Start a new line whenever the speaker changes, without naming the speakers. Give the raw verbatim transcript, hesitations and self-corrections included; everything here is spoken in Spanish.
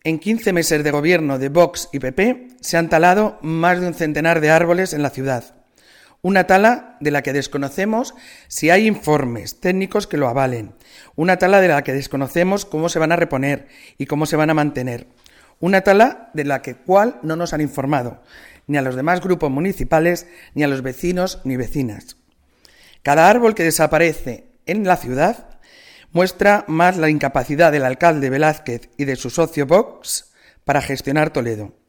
En quince meses de gobierno de Vox y P P se han talado más de un centenar de árboles en la ciudad. Una tala de la que desconocemos si hay informes técnicos que lo avalen. Una tala de la que desconocemos cómo se van a reponer y cómo se van a mantener. Una tala de la que cual no nos han informado, ni a los demás grupos municipales, ni a los vecinos ni vecinas. Cada árbol que desaparece en la ciudad muestra más la incapacidad del alcalde Velázquez y de su socio Vox para gestionar Toledo.